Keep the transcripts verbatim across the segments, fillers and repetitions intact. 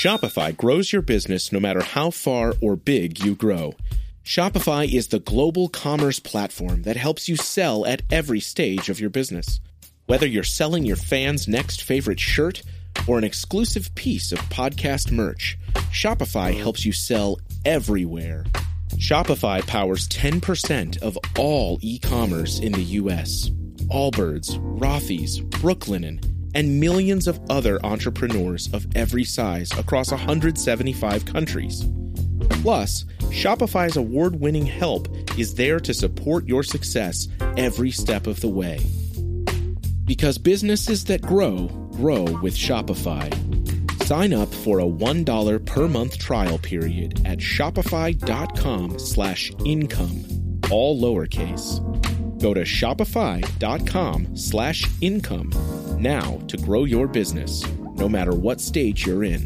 Shopify grows your business no matter how far or big you grow. Shopify is the global commerce platform that helps you sell at every stage of your business. Whether you're selling your fans' next favorite shirt or an exclusive piece of podcast merch, Shopify helps you sell everywhere. Shopify powers ten percent of all e-commerce in the U S. Allbirds, Rothy's, Brooklinen, and millions of other entrepreneurs of every size across one hundred seventy-five countries. Plus, Shopify's award-winning help is there to support your success every step of the way. Because businesses that grow, grow with Shopify. Sign up for a one dollar per month trial period at shopify.com slash income, all lowercase. Go to shopify.com slash income now to grow your business, no matter what stage you're in.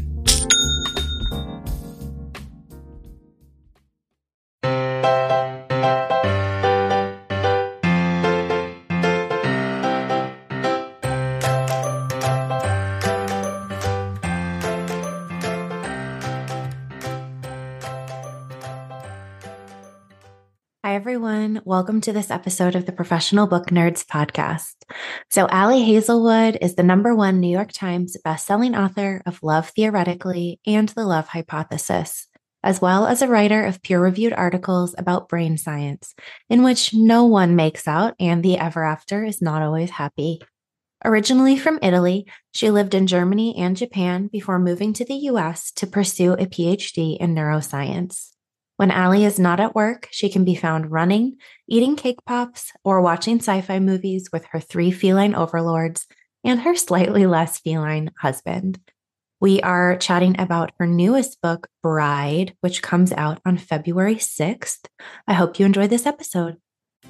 Hi, everyone. Welcome to this episode of the Professional Book Nerds podcast. So Ali Hazelwood is the number one New York Times bestselling author of Love Theoretically and The Love Hypothesis, as well as a writer of peer-reviewed articles about brain science, in which no one makes out and the ever after is not always happy. Originally from Italy, she lived in Germany and Japan before moving to the U S to pursue a P H D in neuroscience. When Ali is not at work, she can be found running, eating cake pops, or watching sci-fi movies with her three feline overlords and her slightly less feline husband. We are chatting about her newest book, Bride, which comes out on February sixth. I hope you enjoyed this episode.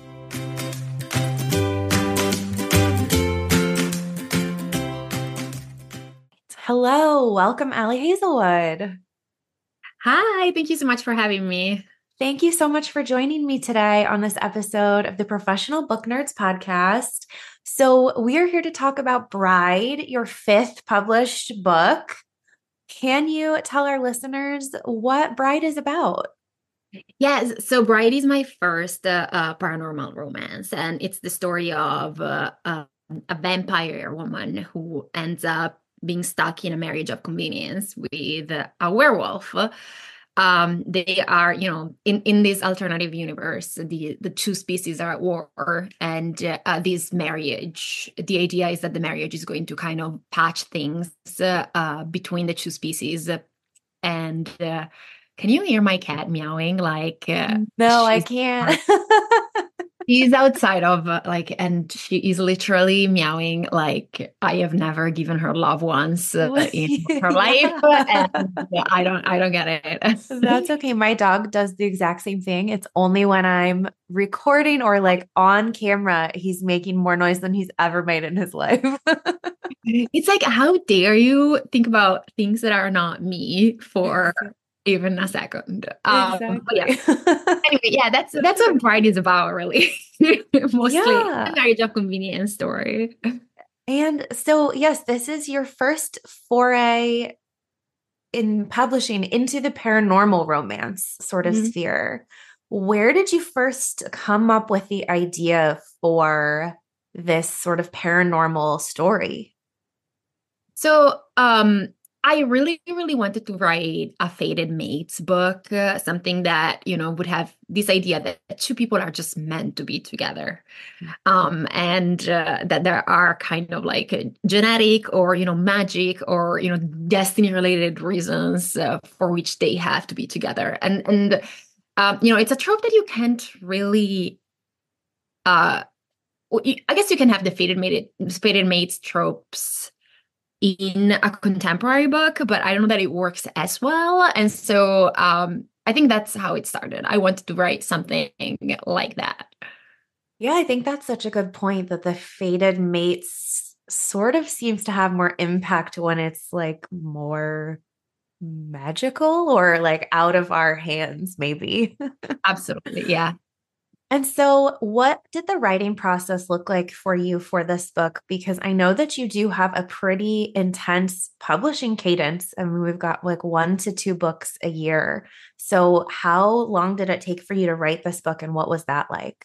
Hello, welcome Ali Hazelwood. Hi, thank you so much for having me. Thank you so much for joining me today on this episode of the Professional Book Nerds podcast. So we are here to talk about Bride, your fifth published book. Can you tell our listeners what Bride is about? Yes, so Bride is my first uh, uh, paranormal romance, and it's the story of uh, uh, a vampire woman who ends up being stuck in a marriage of convenience with a werewolf. Um, they are, you know, in, in this alternative universe, the, the two species are at war, and uh, this marriage, the idea is that the marriage is going to kind of patch things uh, uh, between the two species. And uh, can you hear my cat meowing? Like, uh, no, I can't. She's outside of uh, like, and she is literally meowing like I have never given her love once uh, in her life, and yeah, I don't, I don't get it. That's okay. My dog does the exact same thing. It's only when I'm recording or like on camera, he's making more noise than he's ever made in his life. It's like, how dare you think about things that are not me for even a second. Exactly. Um, but yeah. Anyway, yeah, that's that's what Bride is about, really. Mostly yeah. a marriage of convenience story. And so, yes, this is your first foray in publishing into the paranormal romance sort of mm-hmm. sphere. Where did you first come up with the idea for this sort of paranormal story? So, um, I really, really wanted to write a fated mates book, uh, something that, you know, would have this idea that two people are just meant to be together. Um, and uh, that there are kind of like a genetic or, you know, magic or, you know, destiny related reasons uh, for which they have to be together. And, and um, you know, it's a trope that you can't really, uh, I guess you can have the fated, mate, fated mates tropes in a contemporary book, but I don't know that it works as well. And so um, I think that's how it started. I wanted to write something like that. Yeah, I think that's such a good point that the fated mates sort of seems to have more impact when it's like more magical or like out of our hands, maybe. Absolutely. Yeah. And so, what did the writing process look like for you for this book? Because I know that you do have a pretty intense publishing cadence. I mean, we've got like one to two books a year. So, how long did it take for you to write this book, and what was that like?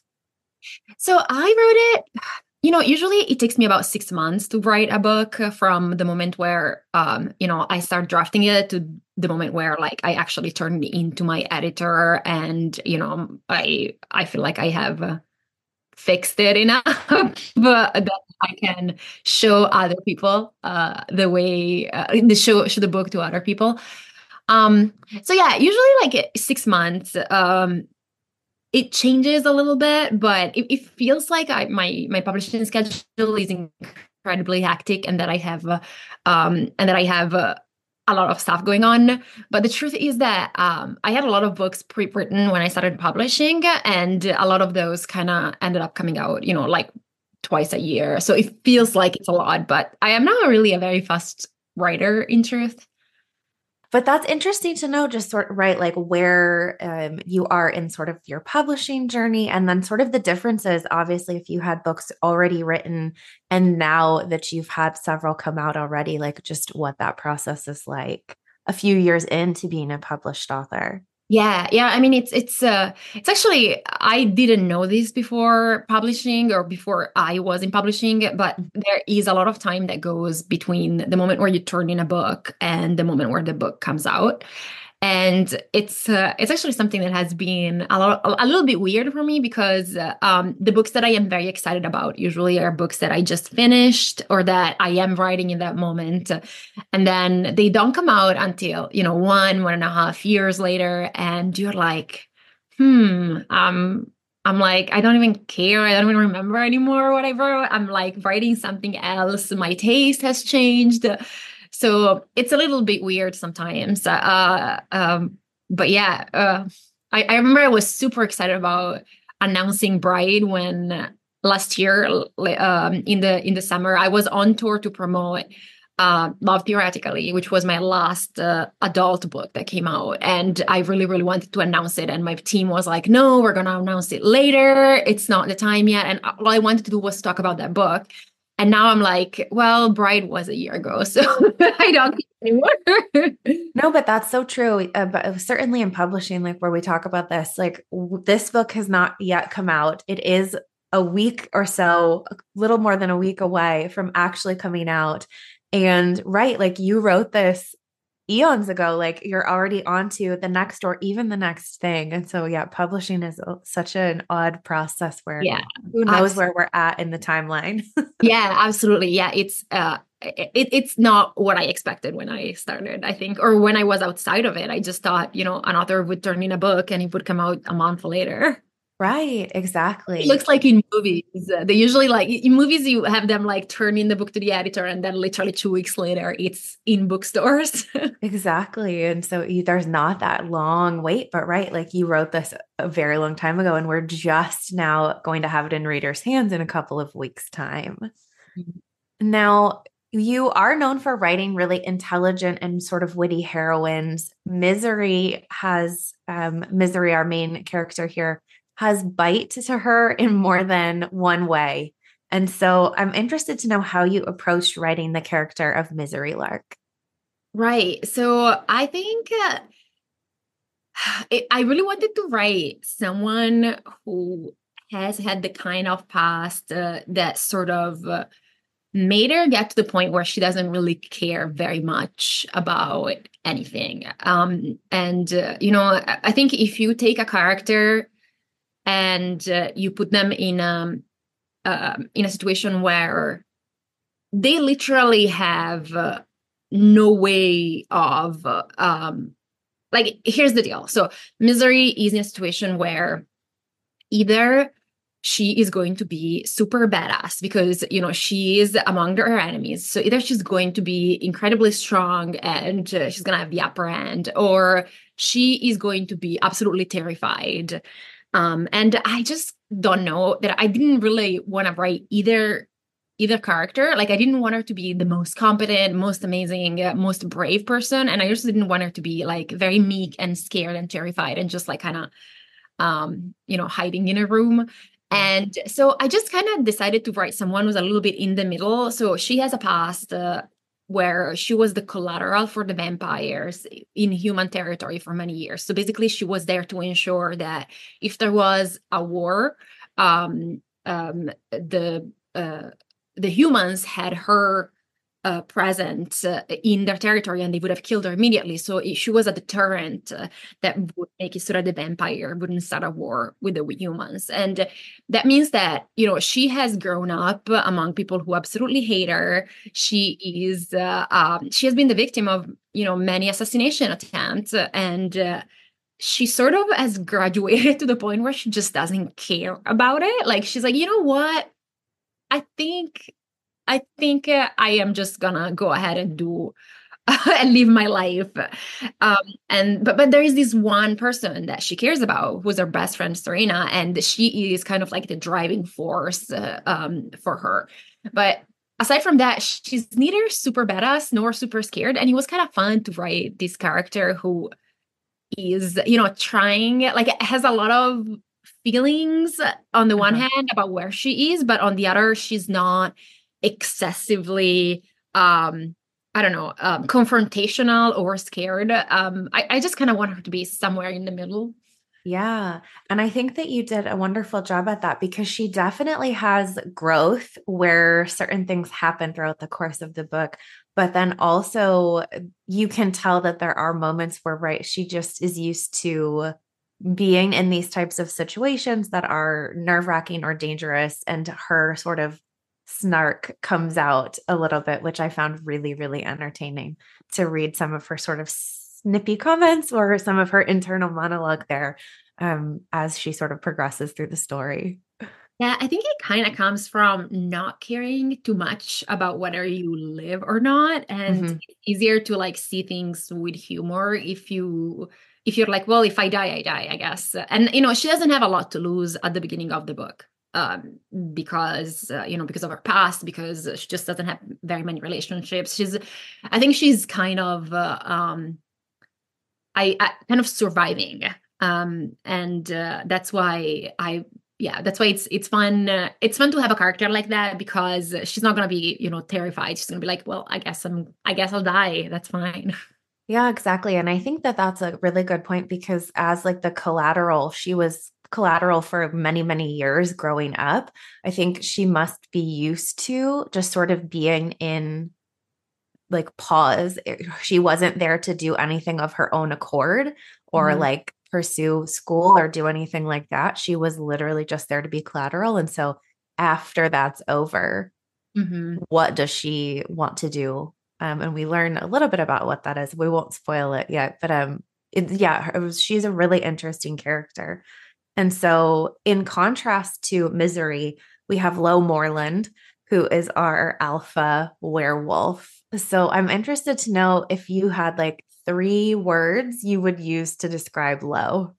So I wrote it, you know, usually it takes me about six months to write a book uh, from the moment where, um, you know, I start drafting it to the moment where like I actually turn it into my editor and, you know, I, I feel like I have uh, fixed it enough but that I can show other people uh, the way, uh, the show, show the book to other people. Um, so yeah, usually like six months, um, it changes a little bit, but it, it feels like I, my my publishing schedule is incredibly hectic, and that I have, uh, um, and that I have uh, a lot of stuff going on. But the truth is that um, I had a lot of books pre-written when I started publishing, and a lot of those kind of ended up coming out, you know, like twice a year. So it feels like it's a lot, but I am not really a very fast writer, in truth. But that's interesting to know, just sort of, right, like where um, you are in sort of your publishing journey, and then sort of the differences, obviously, if you had books already written and now that you've had several come out already, like just what that process is like a few years into being a published author. Yeah, yeah. I mean, it's it's uh it's actually I didn't know this before publishing or before I was in publishing, but there is a lot of time that goes between the moment where you turn in a book and the moment where the book comes out. And it's uh, it's actually something that has been a, lot, a little bit weird for me because uh, um, the books that I am very excited about usually are books that I just finished or that I am writing in that moment. And then they don't come out until, you know, one, one and a half years later. And you're like, hmm, um, I'm like, I don't even care. I don't even remember anymore what I wrote. I'm like writing something else. My taste has changed. So it's a little bit weird sometimes. Uh, um, but yeah, uh, I, I remember I was super excited about announcing Bride when last year um, in the in the summer I was on tour to promote uh, Love Theoretically, which was my last uh, adult book that came out. And I really, really wanted to announce it. And my team was like, no, we're going to announce it later. It's not the time yet. And all I wanted to do was talk about that book. And now I'm like, well, Bride was a year ago, so I don't care anymore. No, but that's so true. Uh, but certainly in publishing, like where we talk about this, like w- this book has not yet come out. It is a week or so, a little more than a week away from actually coming out. And right, like you wrote this eons ago, like you're already on to the next or even the next thing. And so, yeah, publishing is such an odd process where yeah, who knows absolutely. where we're at in the timeline. Yeah, absolutely. Yeah, it's uh, it, it's not what I expected when I started, I think, or when I was outside of it. I just thought, you know, an author would turn in a book and it would come out a month later. Right, exactly. It looks like in movies. Uh, they usually like in movies you have them like turn in the book to the editor and then literally two weeks later it's in bookstores. Exactly. And so you, there's not that long wait, but right, like you wrote this a very long time ago, and we're just now going to have it in readers' hands in a couple of weeks' time. Mm-hmm. Now, you are known for writing really intelligent and sort of witty heroines. Misery has, um, Misery, our main character here, has bite to her in more than one way. And so I'm interested to know how you approached writing the character of Misery Lark. Right. So I think uh, it, I really wanted to write someone who has had the kind of past uh, that sort of uh, made her get to the point where she doesn't really care very much about anything. Um, and, uh, you know, I, I think if you take a character and uh, you put them in a, uh, in a situation where they literally have uh, no way of uh, um like here's the deal. So Misery is in a situation where either she is going to be super badass because, you know, she is among her enemies. So either she's going to be incredibly strong and uh, she's going to have the upper hand, or she is going to be absolutely terrified. Um, and I just don't know that I didn't really want to write either either character. Like I didn't want her to be the most competent, most amazing, uh, most brave person. And I also didn't want her to be like very meek and scared and terrified and just like kind of um, you know, hiding in a room. And so I just kind of decided to write someone who's a little bit in the middle. So she has a past uh, where she was the collateral for the vampires in human territory for many years. So basically, she was there to ensure that if there was a war, um, um, the uh, the humans had her uh, present uh, in their territory, and they would have killed her immediately. So it, she was a deterrent uh, that would make it so that the vampire wouldn't start a war with the humans. And that means that, you know, she has grown up among people who absolutely hate her. She is, uh, um, she has been the victim of, you know, many assassination attempts, and uh, she sort of has graduated to the point where she just doesn't care about it. Like, she's like, you know what? I think I think uh, I am just gonna go ahead and do and live my life. Um, and but but there is this one person that she cares about, who's her best friend Serena, and she is kind of like the driving force uh, um, for her. But aside from that, she's neither super badass nor super scared. And it was kind of fun to write this character who is, you know, trying, like, has a lot of feelings on the one Uh-huh. hand about where she is, but on the other, she's not excessively um I don't know, um confrontational or scared. um I, I just kind of want her to be somewhere in the middle. Yeah. And I think that you did a wonderful job at that, because she definitely has growth where certain things happen throughout the course of the book. But then also you can tell that there are moments where, right, she just is used to being in these types of situations that are nerve-wracking or dangerous, and her sort of snark comes out a little bit, which I found really, really entertaining to read some of her sort of snippy comments or some of her internal monologue there um, as she sort of progresses through the story. Yeah, I think it kind of comes from not caring too much about whether you live or not. And Mm-hmm. it's easier to like see things with humor if you if you're like, well, if I die, I die, I guess. And you know, she doesn't have a lot to lose at the beginning of the book. Um, because uh, you know, because of her past, because she just doesn't have very many relationships. She's, I think she's kind of uh, um, I, I kind of surviving, um, and uh, that's why I yeah, that's why it's it's fun. Uh, it's fun to have a character like that, because she's not gonna be, you know, terrified. She's gonna be like, well, I guess I'm I guess I'll die. That's fine. Yeah, exactly. And I think that that's a really good point, because as like the collateral, she was collateral for many, many years growing up. I think she must be used to just sort of being in like pause. It- She wasn't there to do anything of her own accord or Mhm. like pursue school or do anything like that. She was literally just there to be collateral. And so after that's over, Mhm. what does she want to do? Um, and we learn a little bit about what that is. We won't spoil it yet, but um, it, yeah, it was, she's a really interesting character. And so, in contrast to Misery, we have Lo Moreland, who is our alpha werewolf. So, I'm interested to know if you had like three words you would use to describe Lo,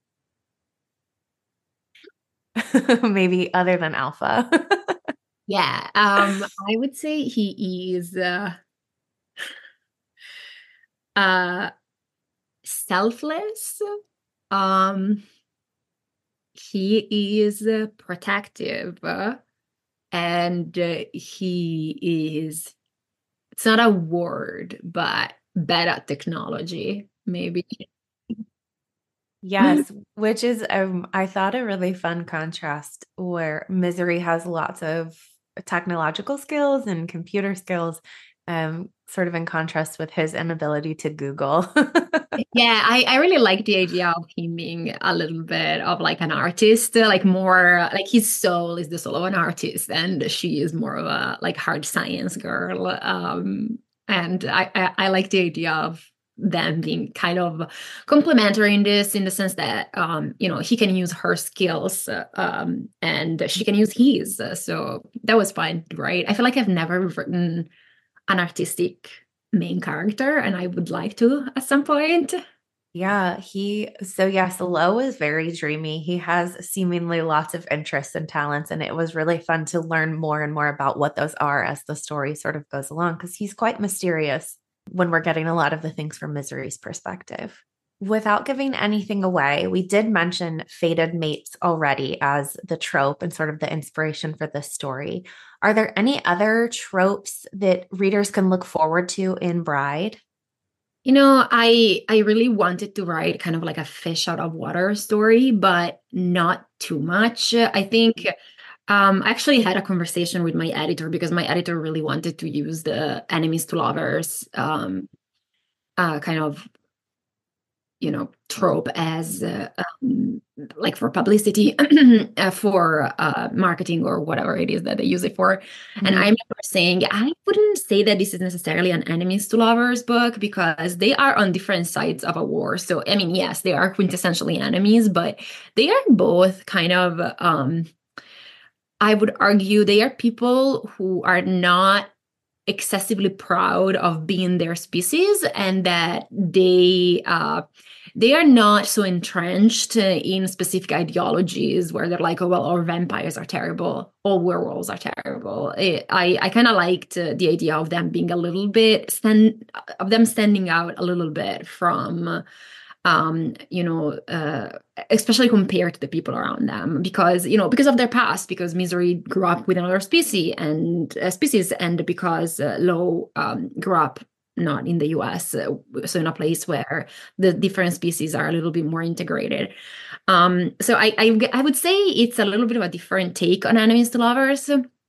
maybe other than alpha. Yeah, um, I would say he is uh, uh, selfless. Um, he is uh, protective, uh, and uh, he is, it's not a word, but bad at technology, maybe. Yes, which is um I thought a really fun contrast where Misery has lots of technological skills and computer skills, um, sort of in contrast with his inability to Google. Yeah, I, I really like the idea of him being a little bit of like an artist, uh, like more like his soul is the soul of an artist, and she is more of a like hard science girl. Um, and I, I, I like the idea of them being kind of complementary in this, in the sense that um, you know, he can use her skills, uh, um, and she can use his. Uh, So that was fun, right? I feel like I've never written an artistic main character, and I would like to at some point. Yeah, he so yes, Lo is very dreamy. He has seemingly lots of interests and talents, and it was really fun to learn more and more about what those are as the story sort of goes along, because he's quite mysterious when we're getting a lot of the things from Misery's perspective. without giving anything away, we did mention fated mates already as the trope and sort of the inspiration for this story. Are there any other tropes that readers can look forward to in Bride? You know, I I really wanted to write kind of like a fish out of water story, but not too much. I think um, I actually had a conversation with my editor because my editor really wanted to use the enemies to lovers um, uh, kind of, you know, trope as uh, um, like for publicity, uh, for uh, marketing or whatever it is that they use it for. Mm-hmm. And I remember saying, I wouldn't say that this is necessarily an enemies to lovers book because they are on different sides of a war. So, I mean, yes, they are quintessentially enemies, but they are both kind of, um, I would argue they are people who are not excessively proud of being their species and that they uh, they are not so entrenched in specific ideologies where they're like, oh, well, all vampires are terrible, all werewolves are terrible. It, I, I kind of liked uh, the idea of them being a little bit, stand, of them standing out a little bit from um, you know, uh, especially compared to the people around them, because, you know, because of their past, because Misery grew up with another species and uh, species, and because uh, Lo um, grew up not in the U S, uh, so in a place where the different species are a little bit more integrated. Um, so I, I, I would say it's a little bit of a different take on enemies to lovers.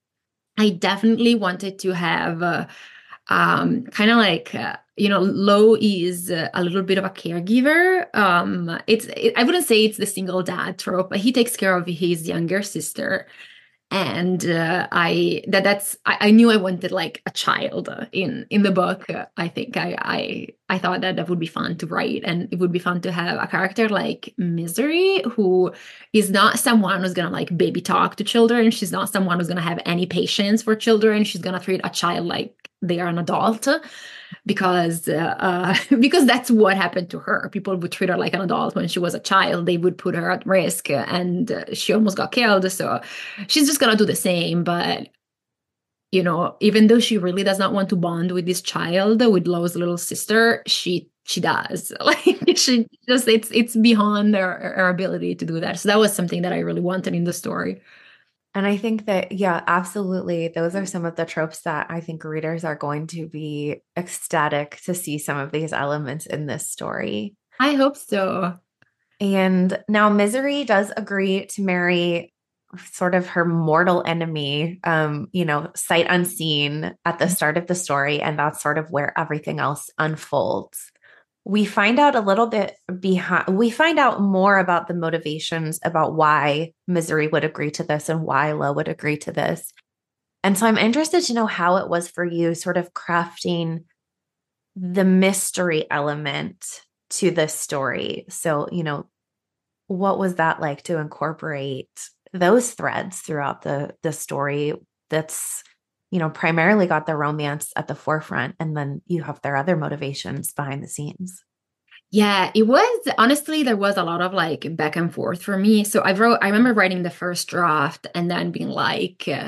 I definitely wanted to have uh, um, kind of like, uh, you know, Lo is uh, a little bit of a caregiver. Um, it's it, I wouldn't say it's the single dad trope, but he takes care of his younger sister. And uh, I that that's I, I knew I wanted like a child in in the book. Uh, I think I I I thought that that would be fun to write, and it would be fun to have a character like Misery, who is not someone who's gonna like baby talk to children. She's not someone who's gonna have any patience for children. She's gonna treat a child like they are an adult, because uh, uh, because that's what happened to her. People would treat her like an adult when she was a child. They would put her at risk, and uh, she almost got killed. So she's just gonna do the same. But you know, even though she really does not want to bond with this child, with Lo's little sister, she she does. Like she just it's it's beyond her, her ability to do that. So that was something that I really wanted in the story. And I think that, yeah, absolutely. Those are some of the tropes that I think readers are going to be ecstatic to see some of these elements in this story. I hope so. And now Misery does agree to marry sort of her mortal enemy, um, you know, sight unseen at the start of the story. And that's sort of where everything else unfolds. We find out a little bit behind, we find out more about the motivations about why Misery would agree to this and why Lo would agree to this. And so I'm interested to know how it was for you sort of crafting the mystery element to this story. So, you know, what was that like to incorporate those threads throughout the, the story that's, you know, primarily got the romance at the forefront, and then you have their other motivations behind the scenes? Yeah, it was, honestly, there was a lot of like back and forth for me. So I wrote, I remember writing the first draft and then being like, uh,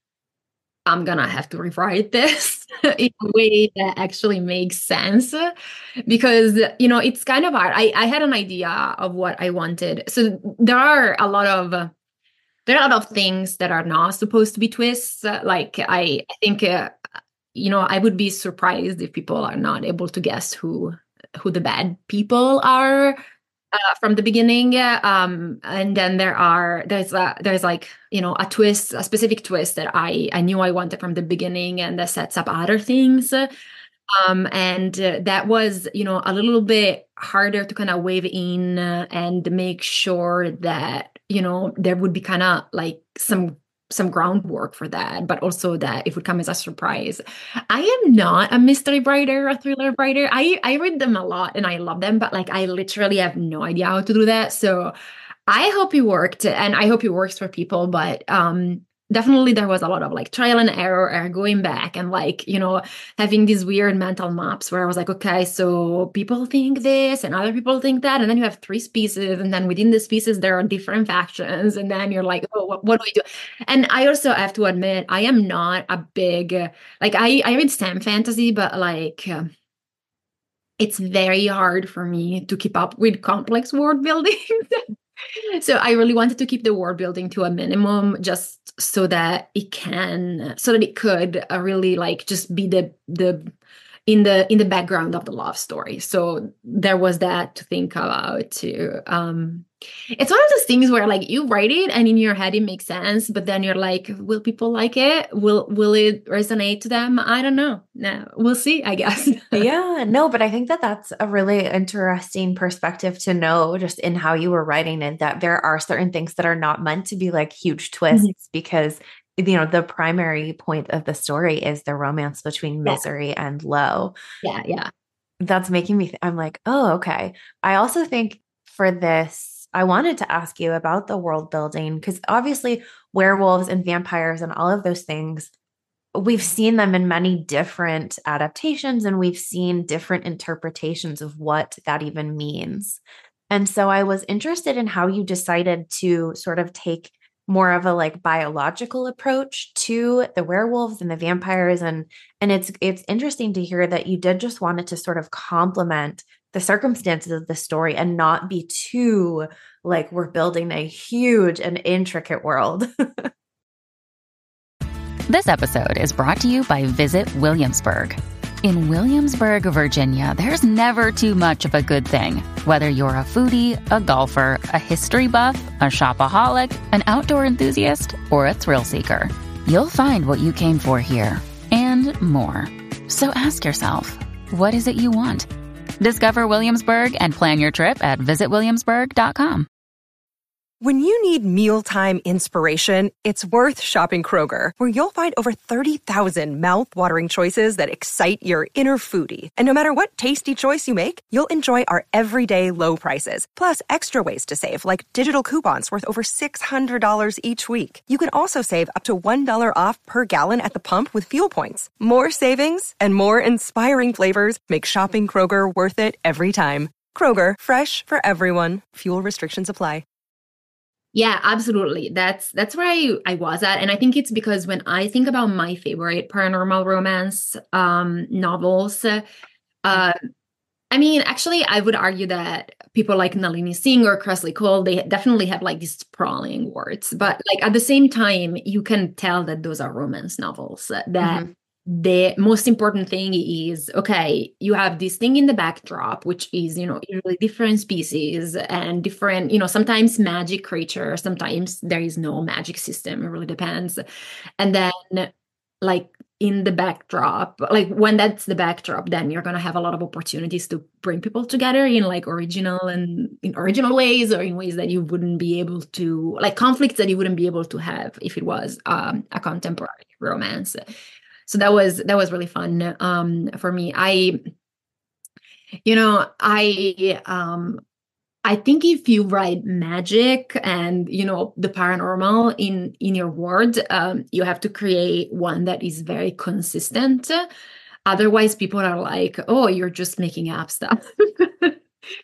I'm gonna have to rewrite this in a way that actually makes sense, because, you know, it's kind of hard. I, I had an idea of what I wanted. So there are a lot of, uh, there are a lot of things that are not supposed to be twists. Uh, like I, I think, uh, you know, I would be surprised if people are not able to guess who who the bad people are uh, from the beginning. Um, and then there are there's a, there's like, you know, a twist, a specific twist that I I knew I wanted from the beginning, and that sets up other things. Um, and uh, that was, you know, a little bit harder to kind of wave in uh, and make sure that, you know, there would be kind of like some some groundwork for that, but also that it would come as a surprise. I am not a mystery writer, a thriller writer. I, I read them a lot and I love them, but like I literally have no idea how to do that. So I hope it worked, and I hope it works for people, but um definitely there was a lot of like trial and error and going back and like, you know, having these weird mental maps where I was like, okay, so people think this and other people think that. And then you have three species. And then within the species, there are different factions. And then you're like, oh, what, what do we do? And I also have to admit, I am not a big, like I, I read S T E M fantasy, but like, uh, it's very hard for me to keep up with complex world building. So I really wanted to keep the world building to a minimum, just so that it can, so that it could uh, really like just be the the in the in the background of the love story. So there was that to think about too. Um, it's one of those things where like you write it and in your head it makes sense, but then you're like, will people like it? Will will it resonate to them? I don't know. No, we'll see, I guess. Yeah, no, but I think that that's a really interesting perspective to know just in how you were writing it, that there are certain things that are not meant to be like huge twists mm-hmm. because, you know, the primary point of the story is the romance between Misery yeah. and Lo. Yeah, yeah. That's making me, th- I'm like, oh, okay. I also think for this, I wanted to ask you about the world building, because obviously werewolves and vampires and all of those things, we've seen them in many different adaptations and we've seen different interpretations of what that even means. And so I was interested in how you decided to sort of take more of a like biological approach to the werewolves and the vampires. And, and it's, it's interesting to hear that you did just want it to sort of complement the circumstances of the story and not be too like we're building a huge and intricate world. This episode is brought to you by Visit Williamsburg. In Williamsburg, Virginia, there's never too much of a good thing. Whether you're a foodie, a golfer, a history buff, a shopaholic, an outdoor enthusiast, or a thrill seeker, you'll find what you came for here and more. So ask yourself, what is it you want? Discover Williamsburg and plan your trip at visit williamsburg dot com. When you need mealtime inspiration, it's worth shopping Kroger, where you'll find over thirty thousand mouth-watering choices that excite your inner foodie. And no matter what tasty choice you make, you'll enjoy our everyday low prices, plus extra ways to save, like digital coupons worth over six hundred dollars each week. You can also save up to one dollar off per gallon at the pump with fuel points. More savings and more inspiring flavors make shopping Kroger worth it every time. Kroger, fresh for everyone. Fuel restrictions apply. Yeah, absolutely. That's that's where I, I was at. And I think it's because when I think about my favorite paranormal romance um, novels, uh, I mean, actually, I would argue that people like Nalini Singh or Kresley Cole, they definitely have like these sprawling words. But like at the same time, you can tell that those are romance novels, that mm-hmm. the most important thing is, okay, you have this thing in the backdrop, which is, you know, usually different species and different, you know, sometimes magic creatures, sometimes there is no magic system. It really depends. And then like in the backdrop, like when that's the backdrop, then you're going to have a lot of opportunities to bring people together in like original and in original ways, or in ways that you wouldn't be able to, like conflicts that you wouldn't be able to have if it was um, a contemporary romance. So that was, that was really fun um, for me. I, you know, I, um, I think if you write magic and, you know, the paranormal in, in your world, um, you have to create one that is very consistent. Otherwise people are like, oh, you're just making up stuff. And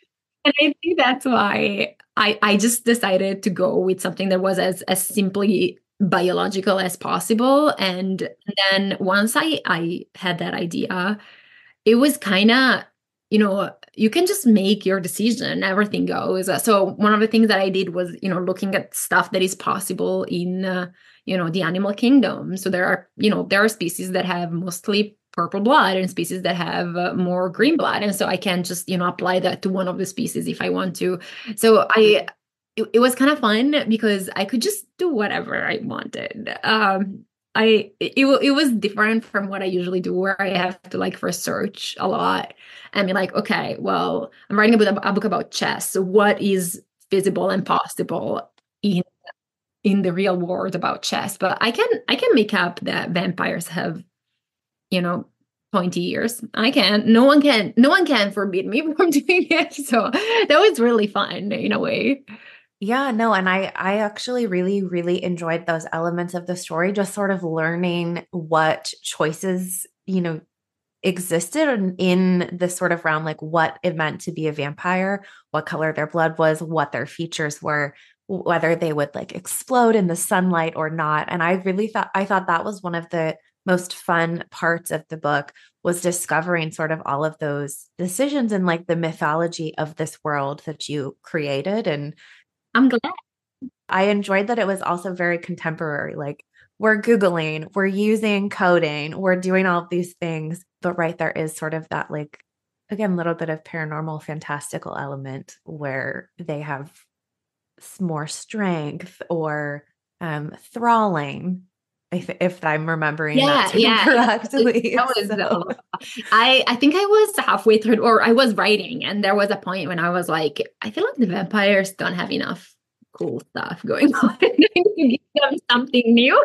I think that's why I, I just decided to go with something that was as, as simply biological as possible. And then once I, I had that idea, it was kind of, you know, you can just make your decision, everything goes. So one of the things that I did was, you know, looking at stuff that is possible in, uh, you know, the animal kingdom. So there are, you know, there are species that have mostly purple blood and species that have uh, more green blood. And so I can just, you know, apply that to one of the species if I want to. So I, It, it was kind of fun because I could just do whatever I wanted. Um, I it, it was different from what I usually do, where I have to like research a lot and be like, okay, well, I'm writing a book, a book about chess. So what is feasible and possible in in the real world about chess? But I can I can make up that vampires have, you know, pointy ears. I can. No one can. No one can forbid me from doing it. So that was really fun in a way. Yeah, no, and I I actually really, really enjoyed those elements of the story, just sort of learning what choices, you know, existed in, in this sort of realm, like what it meant to be a vampire, what color their blood was, what their features were, whether they would like explode in the sunlight or not. And I really thought, I thought that was one of the most fun parts of the book was discovering sort of all of those decisions and like the mythology of this world that you created. And I'm glad. I enjoyed that it was also very contemporary. Like we're Googling, we're using coding, we're doing all of these things. But right, there is sort of that like, again, little bit of paranormal fantastical element where they have more strength or um, thralling, if, if I'm remembering yeah, that term yeah, correctly. That was, So. I, I think I was halfway through, or I was writing, and there was a point when I was like, I feel like the vampires don't have enough cool stuff going on. I need to give them something new.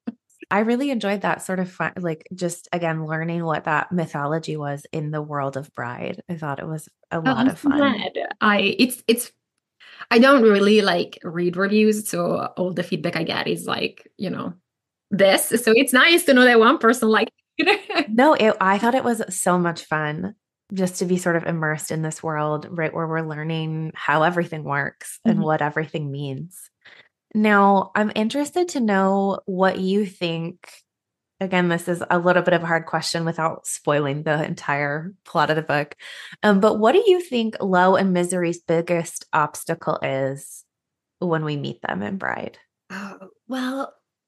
I really enjoyed that sort of fun, like just again, learning what that mythology was in the world of Bride. I thought it was a lot I'm of fun. glad. I, it's, it's, I don't really like read reviews, so all the feedback I get is like, you know, this. So it's nice to know that one person liked it. No, it, I thought it was so much fun just to be sort of immersed in this world, right, where we're learning how everything works and Mhm. what everything means. Now, I'm interested to know what you think. Again, this is a little bit of a hard question without spoiling the entire plot of the book. Um, but what do you think Lo and Misery's biggest obstacle is when we meet them in Bride? Oh, well,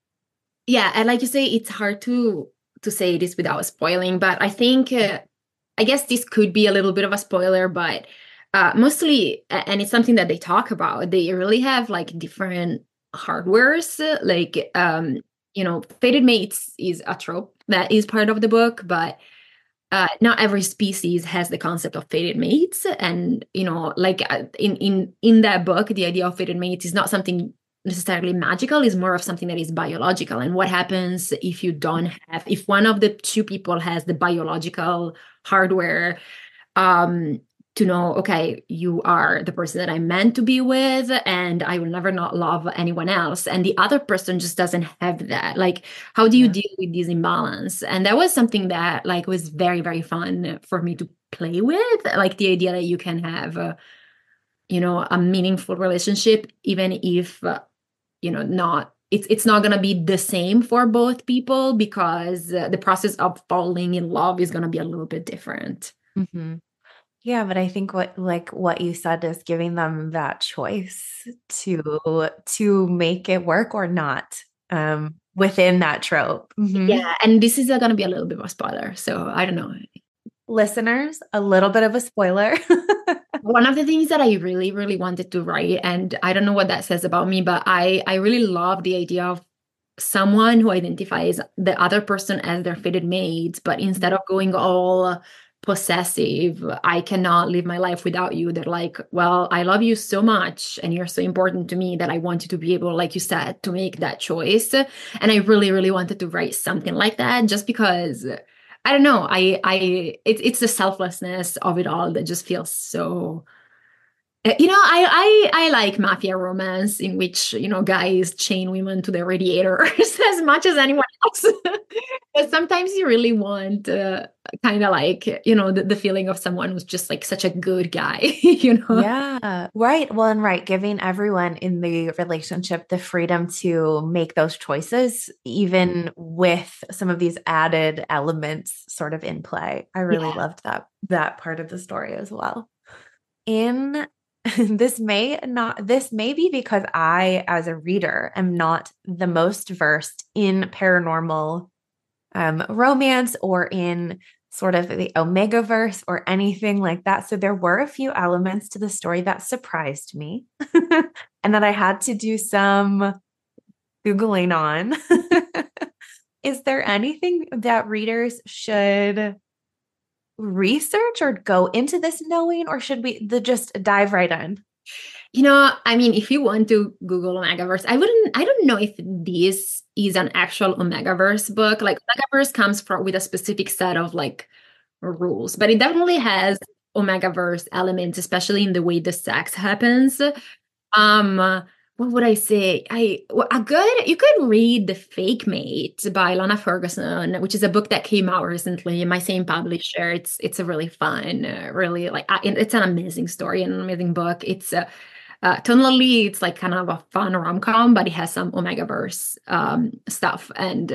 yeah, and like you say, it's hard to to say this without spoiling, but I think uh, I guess this could be a little bit of a spoiler, but uh, mostly, a- and it's something that they talk about. They really have like different hardwares, uh, like um, you know, fated mates is a trope that is part of the book, but uh, not every species has the concept of fated mates, and you know, like uh, in in in that book, the idea of fated mates is not something necessarily magical, is more of something that is biological. And what happens if you don't have, if one of the two people has the biological hardware um to know, okay, you are the person that I'm meant to be with, and I will never not love anyone else, and the other person just doesn't have that. Like, how do you Yeah. deal with this imbalance? And that was something that like was very, very fun for me to play with, like the idea that you can have uh, you know, a meaningful relationship, even if uh, you know, not it's it's not going to be the same for both people, because uh, the process of falling in love is going to be a little bit different. Mm-hmm. Yeah, but I think what like what you said is giving them that choice to to make it work or not um, within that trope. Mhm. Yeah, and this is going to be a little bit of a spoiler, so I don't know. Listeners, a little bit of a spoiler. One of the things that I really, really wanted to write, and I don't know what that says about me, but I I really love the idea of someone who identifies the other person as their fated mate, but instead of going all possessive, I cannot live my life without you. They're like, well, I love you so much and you're so important to me that I want you to be able, like you said, to make that choice. And I really, really wanted to write something like that, just because I don't know, I I it's it's the selflessness of it all that just feels so. You know, I, I I like mafia romance in which, you know, guys chain women to their radiators as much as anyone else. But sometimes you really want uh, kind of like, you know, the, the feeling of someone who's just like such a good guy, you know? Yeah, right. Well, and right, giving everyone in the relationship the freedom to make those choices, even with some of these added elements sort of in play. I really Yeah. loved that that part of the story as well. In this may not this may be because I, as a reader, am not the most versed in paranormal um, romance or in sort of the Omegaverse or anything like that. So there were a few elements to the story that surprised me and that I had to do some Googling on. Is there anything that readers should research or go into this knowing, or should we the, just dive right in? You know, I mean, if you want to Google Omegaverse, I wouldn't, I don't know if this is an actual Omegaverse book. Like, Omegaverse comes from with a specific set of like rules, but it definitely has Omegaverse elements, especially in the way the sex happens. Um, what would I say? I well, a good you could read The Fake Mate by Lana Ferguson, which is a book that came out recently. My same publisher. It's it's a really fun, uh, really like uh, it's an amazing story, an amazing book. It's uh, uh, tonally it's like kind of a fun rom com, but it has some Omegaverse um, stuff, and uh,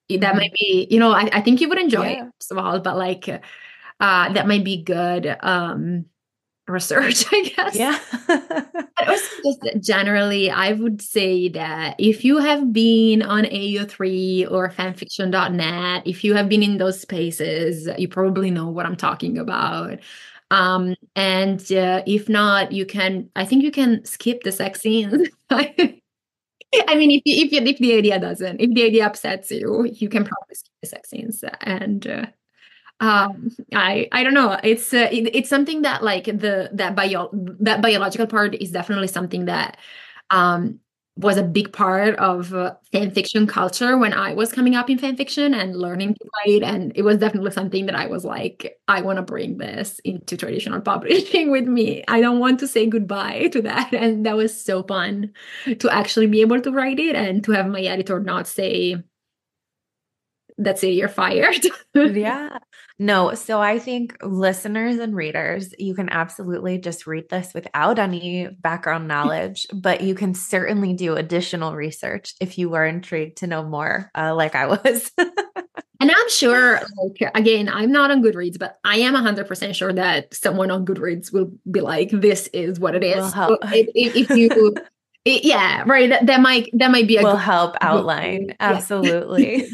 that might be, you know, I, I think you would enjoy Yeah. it, first of all, but like, uh, that might be good um, research, I guess. Yeah. But also just generally, I would say that if you have been on A O three or fanfiction dot net, if you have been in those spaces, you probably know what I'm talking about. Um, and uh, if not, you can, I think you can skip the sex scenes. I mean, if you, if you, if the idea doesn't, if the idea upsets you, you can probably skip the sex scenes. And uh, um, I I don't know. It's uh, it, it's something that like the that bio that biological part is definitely something that um was a big part of uh, fan fiction culture when I was coming up in fan fiction and learning to write. And it was definitely something that I was like, I want to bring this into traditional publishing with me. I don't want to say goodbye to that. And that was so fun to actually be able to write it and to have my editor not say, that's it, you're fired. Yeah. No, so I think listeners and readers, you can absolutely just read this without any background knowledge, but you can certainly do additional research if you were intrigued to know more, uh, like I was. And I'm sure, like, again, I'm not on Goodreads, but I am one hundred percent sure that someone on Goodreads will be like, this is what it is. Will help. So if, if, if you, it, yeah, right. That, that might, that might be a will good, help outline. Yeah. Absolutely.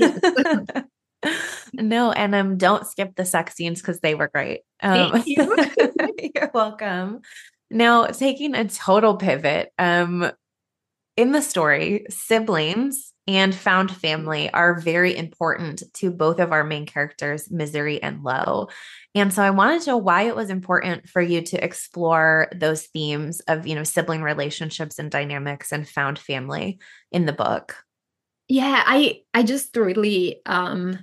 No, and um, don't skip the sex scenes because they were great. Um, Thank you. You're welcome. Now, taking a total pivot, um, in the story, siblings and found family are very important to both of our main characters, Misery and Lo. And so I wanted to know why it was important for you to explore those themes of, you know, sibling relationships and dynamics and found family in the book. Yeah, I I just really um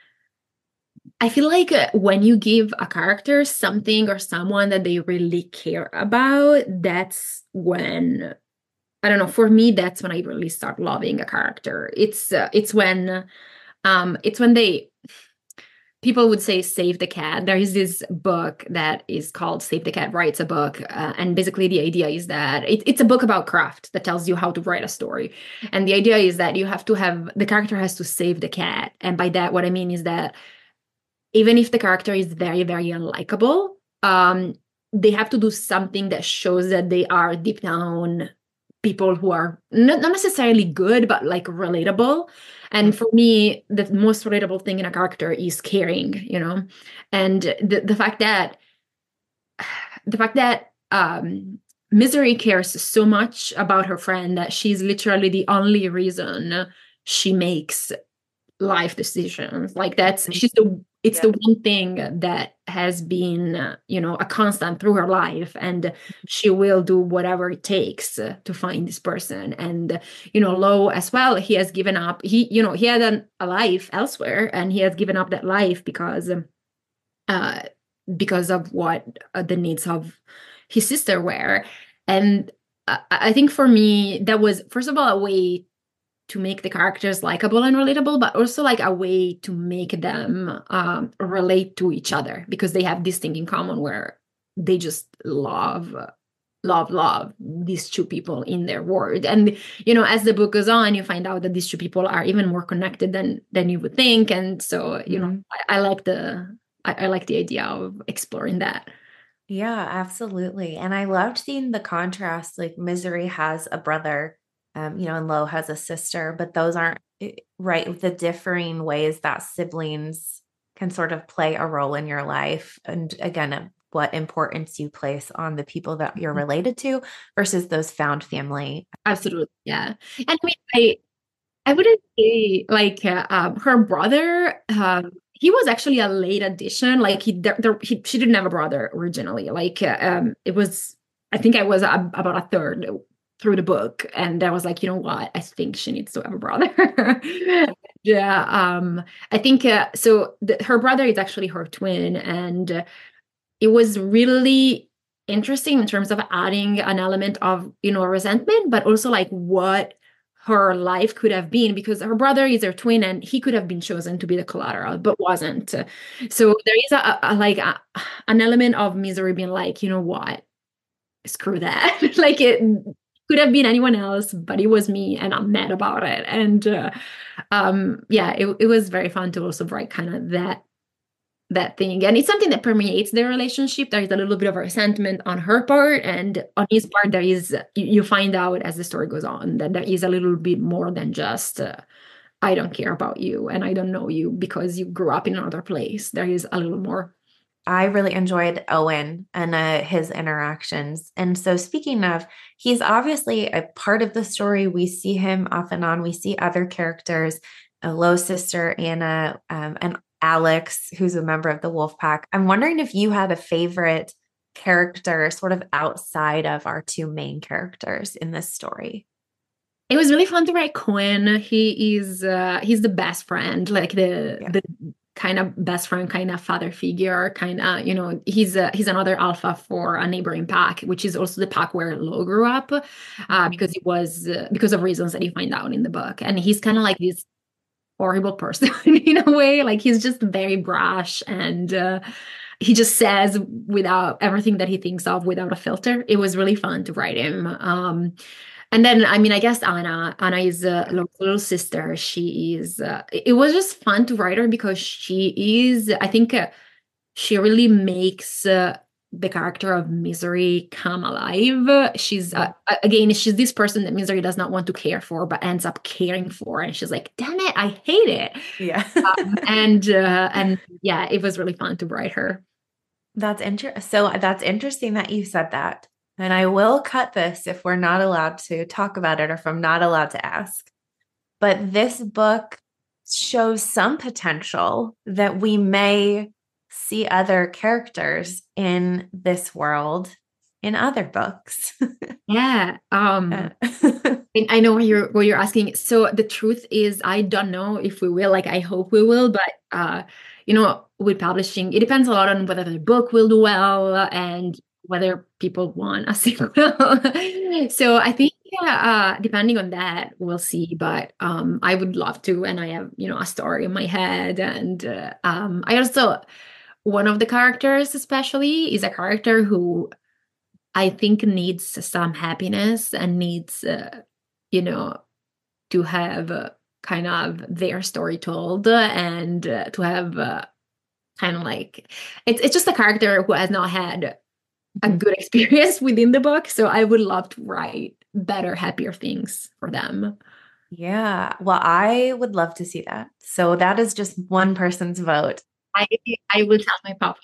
I feel like uh, when you give a character something or someone that they really care about, that's when, I don't know, for me, that's when I really start loving a character. It's uh, it's when um it's when they, people would say save the cat. There is this book that is called Save the Cat Writes a Book. Uh, and basically the idea is that it, it's a book about craft that tells you how to write a story. And the idea is that you have to have, the character has to save the cat. And by that, what I mean is that even if the character is very, very unlikable, um, they have to do something that shows that they are deep down people who are not, not necessarily good, but like relatable. And for me, the most relatable thing in a character is caring, you know, and the, the fact that the fact that um, Misery cares so much about her friend that she's literally the only reason she makes life decisions. Like that's, she's the, it's yeah. the one thing that has been, uh, you know, a constant through her life, and she will do whatever it takes uh, to find this person. And, you know, Lo as well, he has given up, he, you know, he had an, a life elsewhere, and he has given up that life because, uh, because of what uh, the needs of his sister were. And I, I think for me, that was, first of all, a way to make the characters likable and relatable, but also like a way to make them um, relate to each other, because they have this thing in common where they just love, love, love these two people in their world. And, you know, as the book goes on, you find out that these two people are even more connected than than you would think. And so, you mm-hmm. know, I, I like the, I, I like the idea of exploring that. Yeah, absolutely. And I loved seeing the contrast, like Misery has a brother, Um, you know, and Lo has a sister, but those aren't right. The differing ways that siblings can sort of play a role in your life. And again, what importance you place on the people that you're related to versus those found family. Absolutely. Yeah. And I mean, I, I wouldn't say like uh, um, her brother, um, he was actually a late addition. Like he, there, there, he, she didn't have a brother originally. Like uh, um, it was, I think I was a, about a third through the book, and I was like, you know what, I think she needs to have a brother. yeah um I think uh, so the, her brother is actually her twin, and uh, it was really interesting in terms of adding an element of, you know, resentment, but also like what her life could have been, because her brother is her twin and he could have been chosen to be the collateral but wasn't. So there is a, a like a, an element of Misery being like, you know what, screw that. Like it, could have been anyone else, but it was me, and I'm mad about it. And uh, um, yeah, it, it was very fun to also write kind of that that thing. And it's something that permeates their relationship. There is a little bit of resentment on her part, and on his part, there is, you, you find out as the story goes on that there is a little bit more than just, uh, I don't care about you and I don't know you because you grew up in another place. There is a little more. I really enjoyed Owen and uh, his interactions. And so speaking of, he's obviously a part of the story. We see him off and on. We see other characters, Lo's sister, Anna, um, and Alex, who's a member of the Wolf Pack. I'm wondering if you had a favorite character sort of outside of our two main characters in this story. It was really fun to write Quinn. He is, uh, he's the best friend, like the, yeah. the kind of best friend, kind of father figure, kind of, you know, he's a, he's another alpha for a neighboring pack, which is also the pack where Lo grew up, uh, because he was, uh, because of reasons that you find out in the book. And he's kind of like this horrible person in a way. Like he's just very brash, and uh, he just says without everything that he thinks of without a filter. It was really fun to write him. Um, and then, I mean, I guess Anna, Anna is a little, little sister. She is, uh, it was just fun to write her because she is, I think uh, she really makes uh, the character of Misery come alive. She's, uh, again, she's this person that Misery does not want to care for, but ends up caring for. And she's like, damn it, I hate it. Yeah. um, and, uh, and yeah, it was really fun to write her. That's interesting. So that's interesting that you said that. And I will cut this if we're not allowed to talk about it or if I'm not allowed to ask. But this book shows some potential that we may see other characters in this world in other books. Yeah. Um, I know what you're, what you're asking. So the truth is, I don't know if we will, like, I hope we will, but, uh, you know, with publishing, it depends a lot on whether the book will do well and whether people want a sequel. So I think, yeah, uh, depending on that, we'll see. But um, I would love to. And I have, you know, a story in my head. And uh, um, I also, one of the characters especially is a character who I think needs some happiness and needs, uh, you know, to have uh, kind of their story told and uh, to have uh, kind of like, it's it's just a character who has not had a good experience within the book. So I would love to write better, happier things for them. Yeah. Well, I would love to see that. So that is just one person's vote. I I will tell my papa.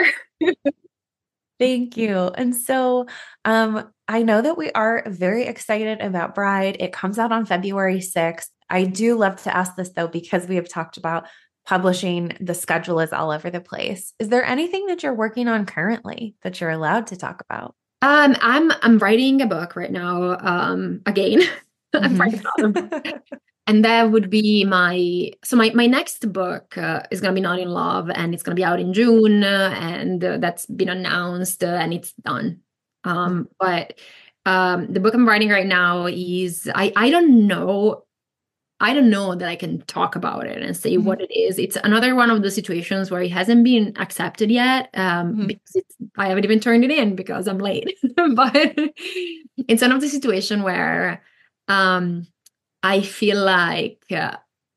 Thank you. And so um, I know that we are very excited about Bride. It comes out on February sixth. I do love to ask this though, because we have talked about publishing, the schedule is all over the place. Is there anything that you're working on currently that you're allowed to talk about? Um, I'm I'm writing a book right now. Um, again, I'm Mm-hmm. writing another book. And that would be my, so my, my next book uh, is going to be Not in Love, and it's going to be out in June, uh, and uh, that's been announced uh, and it's done. Um, but um, the book I'm writing right now is, I, I don't know, I don't know that I can talk about it and say mm-hmm. what it is. It's another one of the situations where it hasn't been accepted yet, um, mm-hmm. because it's, I haven't even turned it in because I'm late. But it's one of the situations where um, I feel like uh,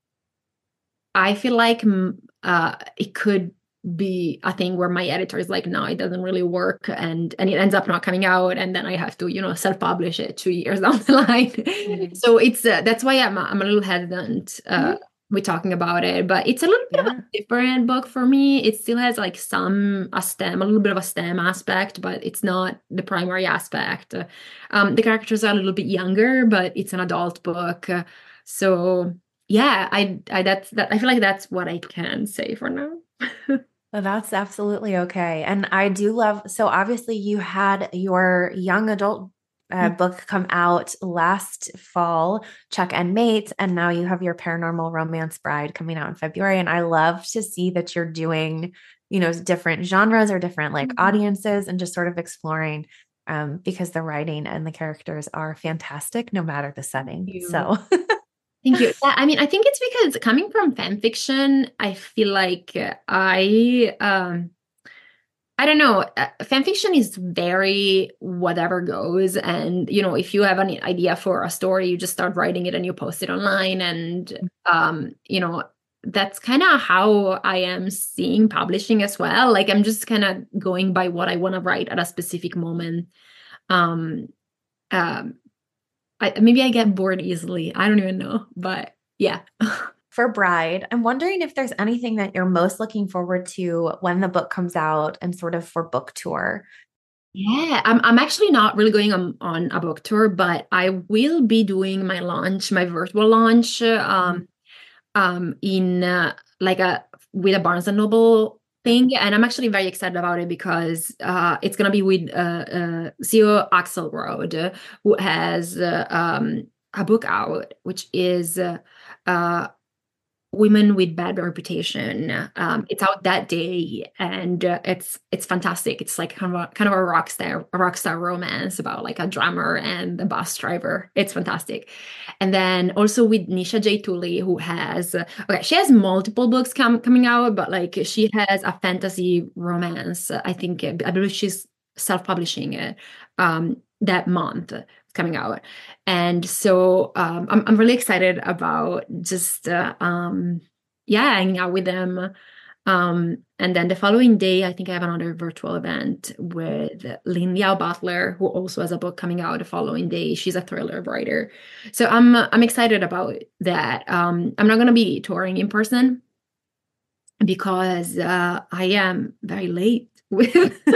I feel like uh, it could be a thing where my editor is like, no, it doesn't really work, and and it ends up not coming out, and then I have to, you know, self-publish it two years down the line. Mm-hmm. So it's uh, that's why I'm I'm a little hesitant uh, mm-hmm. with talking about it, but it's a little bit yeah. of a different book for me. It still has like some a STEM, a little bit of a STEM aspect, but it's not the primary aspect. Um, the characters are a little bit younger, but it's an adult book, uh, so yeah, I I that's that I feel like that's what I can say for now. Well, that's absolutely okay. And I do love, so obviously you had your young adult uh, mm-hmm. book come out last fall, Chuck and Mate, and now you have your paranormal romance Bride coming out in February. And I love to see that you're doing, you know, different genres or different like mm-hmm. audiences and just sort of exploring, um, because the writing and the characters are fantastic no matter the setting. So Thank you. Yeah, I mean, I think it's because coming from fan fiction, I feel like I, um, I don't know. Uh, fan fiction is very whatever goes. And, you know, if you have an idea for a story, you just start writing it and you post it online. And, um, you know, that's kind of how I am seeing publishing as well. Like, I'm just kind of going by what I want to write at a specific moment. Um, um, I, maybe I get bored easily. I don't even know. But yeah. For Bride, I'm wondering if there's anything that you're most looking forward to when the book comes out and sort of for book tour. Yeah, I'm I'm actually not really going on, on a book tour, but I will be doing my launch, my virtual launch, um, um, in uh, like a with a Barnes and Noble thing, and I'm actually very excited about it because uh, it's gonna be with uh, uh, C E O Axelrod, who has uh, um, a book out, which is uh, uh, Women with Bad Reputation. Um, it's out that day, and uh, it's it's fantastic. It's like kind of a, kind of a rock star a rock star romance about like a drummer and a bus driver. It's fantastic. And then also with Nisha J. Tooley, who has uh, okay, she has multiple books com- coming out, but like she has a fantasy romance. I think I believe she's self-publishing it um, that month. Coming out. And so um, I'm I'm really excited about just, uh, um, yeah, hanging out with them. Um, and then the following day, I think I have another virtual event with Lynn Liao Butler, who also has a book coming out the following day. She's a thriller writer. So I'm, I'm excited about that. Um, I'm not going to be touring in person because uh, I am very late with,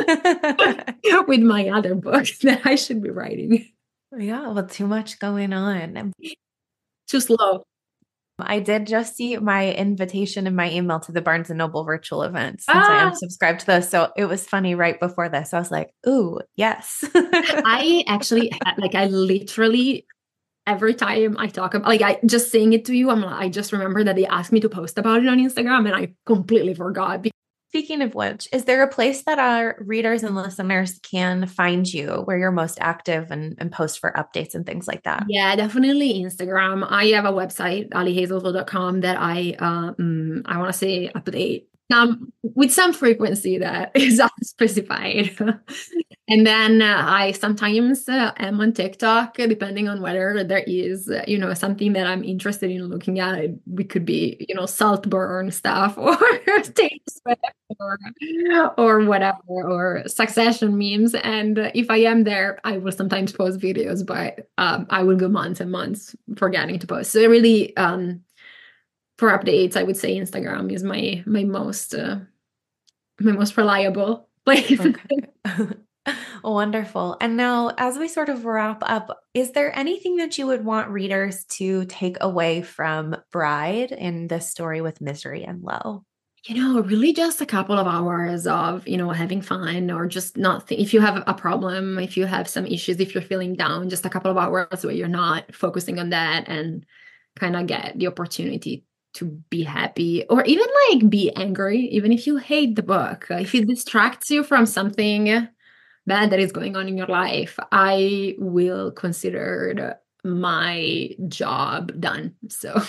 with my other books that I should be writing. Yeah, well, too much going on. Too slow. I did just see my invitation in my email to the Barnes and Noble virtual event since ah! I am subscribed to those. So it was funny right before this. I was like, ooh, yes. I actually, like, I literally, every time I talk about, like, I just saying it to you, I'm like, I just remember that they asked me to post about it on Instagram and I completely forgot. Speaking of which, is there a place that our readers and listeners can find you where you're most active and, and post for updates and things like that? Yeah, definitely Instagram. I have a website, ali hazelwood dot com, that I, um, I want to say update um, with some frequency that is unspecified. And then uh, I sometimes uh, am on TikTok, depending on whether there is, uh, you know, something that I'm interested in looking at. It, we could be, you know, Saltburn stuff or Taylor Swift or, or whatever, or Succession memes. And uh, if I am there, I will sometimes post videos, but um, I will go months and months forgetting to post. So really, um, for updates, I would say Instagram is my my most uh, my most reliable place. Okay. Wonderful. And now, as we sort of wrap up, is there anything that you would want readers to take away from Bride in this story with Misery and Low? You know, really just a couple of hours of, you know, having fun, or just not, th- if you have a problem, if you have some issues, if you're feeling down, just a couple of hours where you're not focusing on that and kind of get the opportunity to be happy, or even like be angry, even if you hate the book. If it distracts you from something bad that is going on in your life, I will consider my job done. So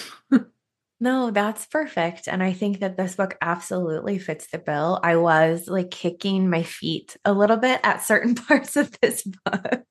no, that's perfect. And I think that this book absolutely fits the bill. I was like kicking my feet a little bit at certain parts of this book.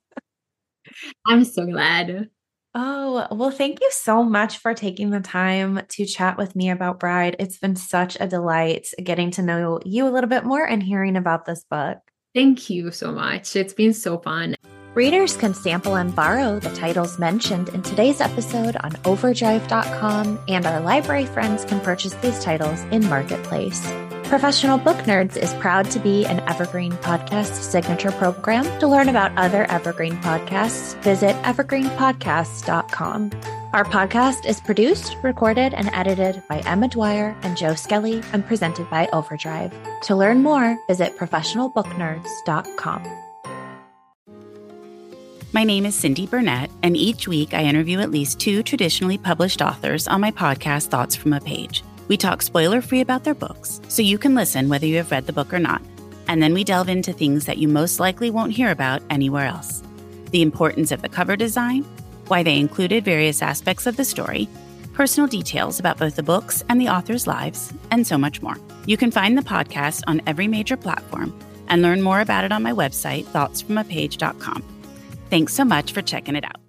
I'm so glad. Oh, well, thank you so much for taking the time to chat with me about Bride. It's been such a delight getting to know you a little bit more and hearing about this book. Thank you so much. It's been so fun. Readers can sample and borrow the titles mentioned in today's episode on overdrive dot com, and our library friends can purchase these titles in Marketplace. Professional Book Nerds is proud to be an Evergreen Podcast signature program. To learn about other Evergreen podcasts, visit evergreen podcasts dot com. Our podcast is produced, recorded, and edited by Emma Dwyer and Joe Skelly and presented by Overdrive. To learn more, visit professional book nerds dot com. My name is Cindy Burnett, and each week I interview at least two traditionally published authors on my podcast, Thoughts from a Page. We talk spoiler-free about their books, so you can listen whether you have read the book or not. And then we delve into things that you most likely won't hear about anywhere else. The importance of the cover design, why they included various aspects of the story, personal details about both the books and the authors' lives, and so much more. You can find the podcast on every major platform and learn more about it on my website, thoughts from a page dot com. Thanks so much for checking it out.